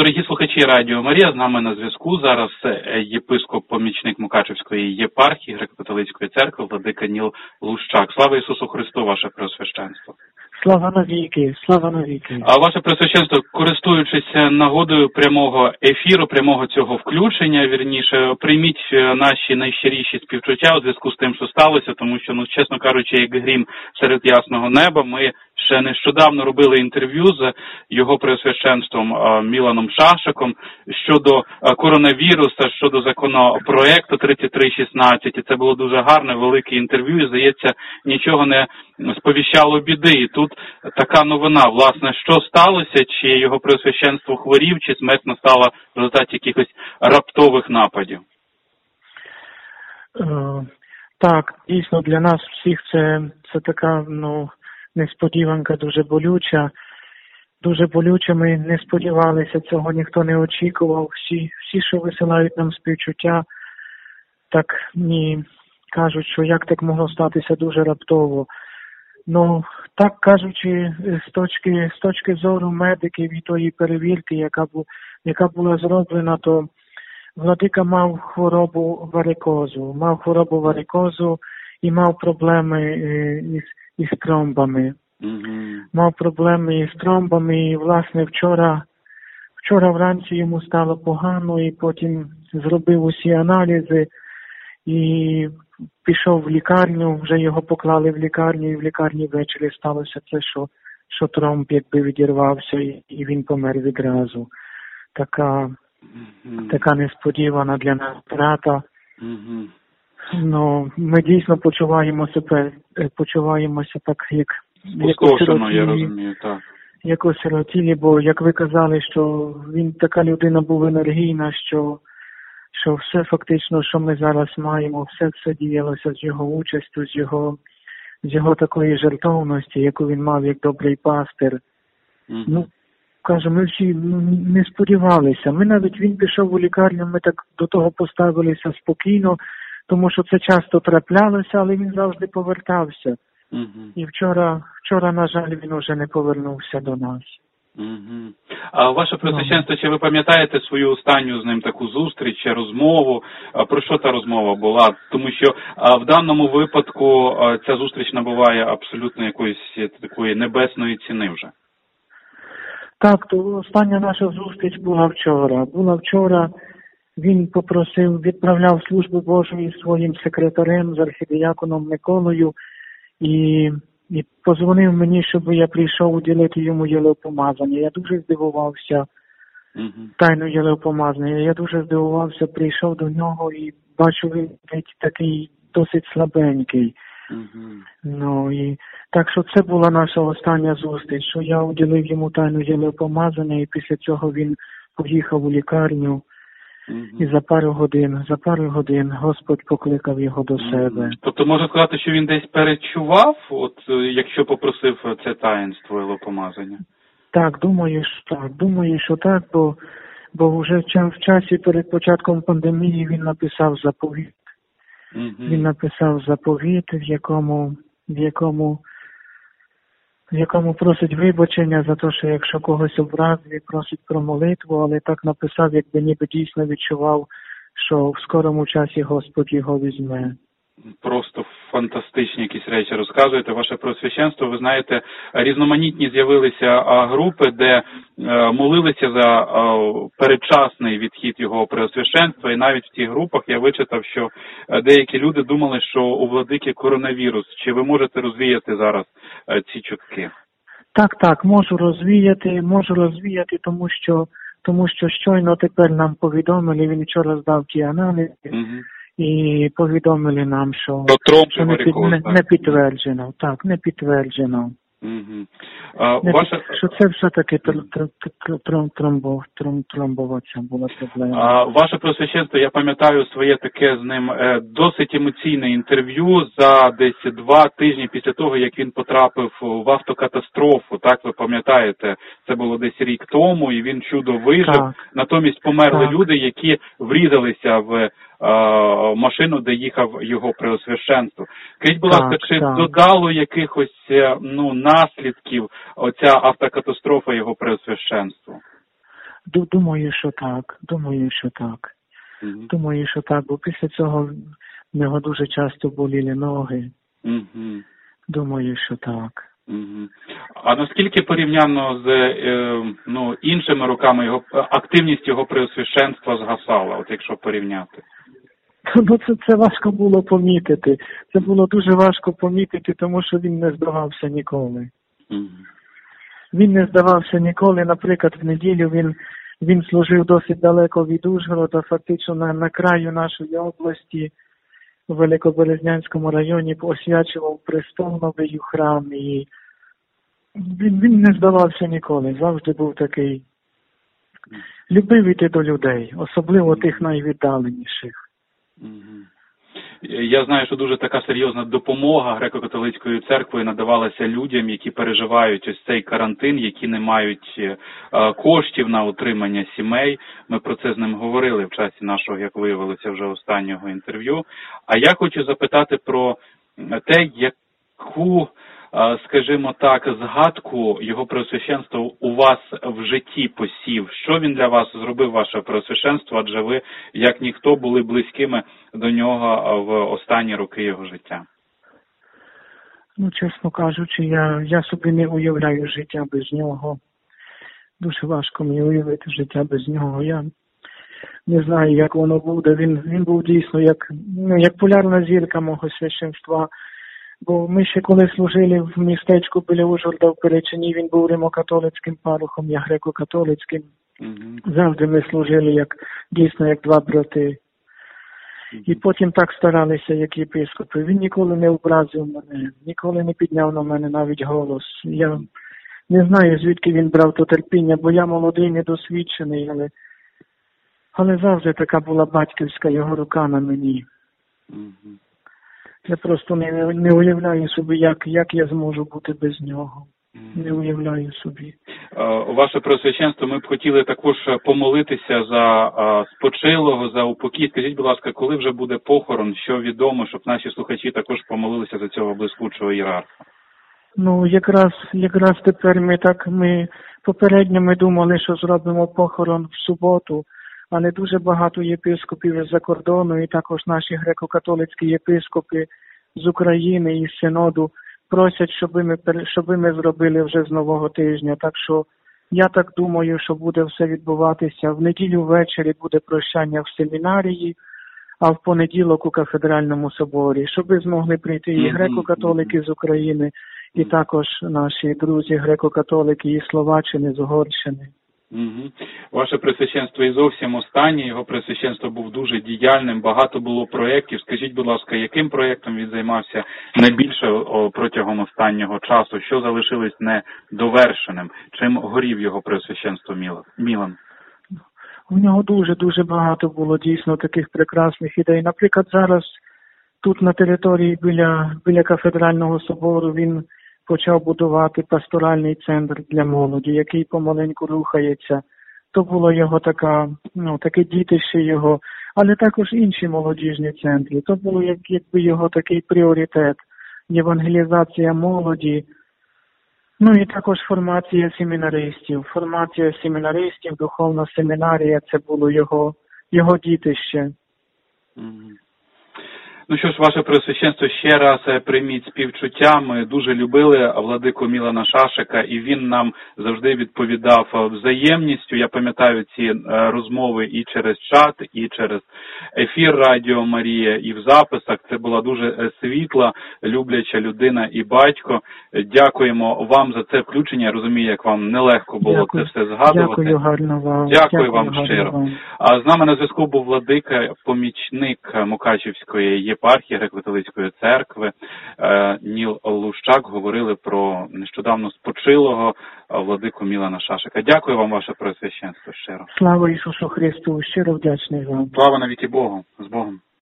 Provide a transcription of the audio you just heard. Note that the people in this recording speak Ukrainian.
Дорогі слухачі Радіо Марія, з нами на зв'язку зараз єпископ-помічник Мукачевської єпархії Греко-католицької церкви владика Ніл Лущак. Слава Ісусу Христу, ваше Преосвященство! Слава навіки, слава навіки. А ваше Преосвященство, користуючись нагодою прямого ефіру, прямого цього включення, вірніше, прийміть наші найщиріші співчуття у зв'язку з тим, що сталося, тому що, чесно кажучи, як грім серед ясного неба, ми ще нещодавно робили інтерв'ю з його Преосвященством Міланом Шашаком щодо коронавіруса, щодо законопроекту 3316, і це було дуже гарне, велике інтерв'ю, і, здається, нічого не сповіщало біди. І тут така новина, власне, що сталося, чи його Преосвященство хворів, чи смерть настала в результаті якихось раптових нападів? Так, дійсно, для нас всіх це така, несподіванка дуже болюча. Дуже болюче, ми не сподівалися, цього ніхто не очікував. Всі, що висилають нам співчуття, так кажуть, що як так могло статися дуже раптово. Так кажучи, з точки зору медиків і тої перевірки, яка була зроблена, то владика мав хворобу варикозу і мав проблеми із тромбами. Мав проблеми із тромбами, і, власне, вчора вранці йому стало погано, і потім зробив усі аналізи і пішов в лікарню, вже його поклали в лікарню, і в лікарні ввечері сталося це, що тромб якби відірвався, і він помер відразу. Така несподівана для нас втрата. Ми дійсно почуваємося так, як я розумію, так. Як осиротілі, бо, як ви казали, що він така людина був енергійна, що все фактично, що ми зараз маємо, все діялося з його участю, з його такої жертовності, яку він мав як добрий пастир. Ми всі не сподівалися. Він пішов у лікарню, ми так до того поставилися спокійно, тому що це часто траплялося, але він завжди повертався. І вчора, на жаль, він уже не повернувся до нас. А ваше Преосвященство, чи ви пам'ятаєте свою останню з ним таку зустріч чи розмову? Про що та розмова була? Тому що в даному випадку ця зустріч набуває абсолютно якоїсь такої небесної ціни вже. Так, то остання наша зустріч була вчора. Він відправляв службу Божу із своїм секретарем, з архідіяконом Миколою, і позвонив мені, щоб я прийшов уділити йому єлеопомазання. Я дуже здивувався, тайну єлеопомазання. Я дуже здивувався, прийшов до нього і бачу, він такий досить слабенький. І так що це була наша остання зустріч, що я уділив йому тайну єлеопомазання, і після цього він поїхав у лікарню. І за пару годин Господь покликав його до себе. Тобто можна сказати, що він десь перечував, якщо попросив це таїнство єлеопомазання? Так, думаю, що так, бо вже в часі перед початком пандемії він написав заповіт. Він написав заповіт, в якому просить вибачення за те, що якщо когось образив, просить про молитву, але так написав, якби ніби дійсно відчував, що в скорому часі Господь його візьме. Просто фантастичні якісь речі розказуєте. Ваше Преосвященство, ви знаєте, різноманітні з'явилися групи, де молилися за передчасний відхід його Преосвященства, і навіть в тих групах я вичитав, що деякі люди думали, що у владики коронавірус. Чи ви можете розвіяти зараз ці чутки? Так, можу розвіяти, тому що щойно тепер нам повідомили, він вчора здав ті аналізи, і повідомили нам, що не підтверджено. Так, не підтверджено. Що це все-таки тромбова ця була проблема. Ваше Преосвященство, я пам'ятаю своє таке з ним досить емоційне інтерв'ю за десь 2 тижні після того, як він потрапив в автокатастрофу. Так, ви пам'ятаєте, це було десь рік тому, і він чудо вижив. Натомість померли люди, які врізалися в машину, де їхав його Преосвященство. Скажіть, будь ласка, чи додало якихось наслідків оця автокатастрофа його Преосвященству? Думаю, що так. Думаю, що так. Мгм. Думаю, що так, бо після цього в нього дуже часто боліли ноги. Мгм. Думаю, що так. Мгм. А наскільки порівняно з іншими роками його активність його преосвященства згасала, от якщо порівняти? Ну, це важко було помітити. Це було дуже важко помітити, тому що він не здавався ніколи. Мгм. Він не здавався ніколи. Наприклад, в неділю він служив досить далеко від Ужгорода, фактично на краю нашої області, у Великоберезнянському районі, освячував престол новий у храмі. І він не здавався ніколи, завжди був такий. Любив іти до людей, особливо тих найвіддаленіших. Мгм. Я знаю, що дуже така серйозна допомога греко-католицької церкви надавалася людям, які переживають ось цей карантин, які не мають коштів на утримання сімей. Ми про це з ним говорили в часі нашого, як виявилося, вже останнього інтерв'ю. А я хочу запитати про те, яку, скажімо так, згадку його преосвященство у вас в житті посів. Що він для вас зробив, ваше преосвященство, адже ви, як ніхто, були близькими до нього в останні роки його життя? Ну, чесно кажучи, я собі не уявляю життя без нього. Дуже важко мені уявити життя без нього. Я не знаю, як воно буде. Він був дійсно як полярна зірка мого священства. Бо ми ще коли служили в містечку біля Ужгорода в Перечині, він був римокатолицьким парохом, я греко-католицьким. Завжди ми служили дійсно як два брати. І потім так старалися, як єпископи. Він ніколи не образив мене, ніколи не підняв на мене навіть голос. Я не знаю, звідки він брав то терпіння, бо я молодий, недосвідчений, але завжди така була батьківська його рука на мені. Я просто не уявляю собі, як я зможу бути без нього. Не уявляю собі. Ваше Преосвященство, ми б хотіли також помолитися за спочилого, за упокій. Скажіть, будь ласка, коли вже буде похорон, що відомо, щоб наші слухачі також помолилися за цього блискучого ієрарха? Ну, якраз тепер ми попередньо думали, що зробимо похорон в суботу, але дуже багато єпископів з-за кордону і також наші греко-католицькі єпископи з України і з Синоду просять, щоб ми зробили вже з нового тижня. Так що я так думаю, що буде все відбуватися. В неділю ввечері буде прощання в семінарії, а в понеділок у кафедральному соборі, щоб змогли прийти і греко-католики з України, і також наші друзі греко-католики і Словаччини, з Угорщини. Ваше Пресвященство і зовсім останнє, його Пресвященство був дуже діяльним, багато було проєктів. Скажіть, будь ласка, яким проєктом він займався найбільше протягом останнього часу? Що залишилось недовершеним? Чим горів його Пресвященство Мілан? У нього дуже багато було дійсно таких прекрасних ідей. Наприклад, зараз тут на території біля кафедрального собору він почав будувати пасторальний центр для молоді, який помаленьку рухається. То було його таке дітище його, але також інші молодіжні центри. То було якби його такий пріоритет, євангелізація молоді, ну і також формація семінаристів, духовна семінарія, це було його дітище. Ну що ж, ваше Преосвященство, ще раз прийміть співчуття. Ми дуже любили владику Мілана Шашика, і він нам завжди відповідав взаємністю. Я пам'ятаю ці розмови і через чат, і через ефір Радіо Марія, і в записах. Це була дуже світла, любляча людина і батько. Дякуємо вам за це включення. Я розумію, як вам нелегко було це все згадувати. Дякую гарно вам. Дякую вам щиро. А з нами на зв'язку був владика, помічник Мукачівської єпархії Греко-католицької церкви Ніл Лущак. Говорили про нещодавно спочилого владику Мілана Шашика. Дякую вам, ваше Преосвященство, щиро. Слава Ісусу Христу, щиро вдячний вам. Слава навіки Богу. З Богом.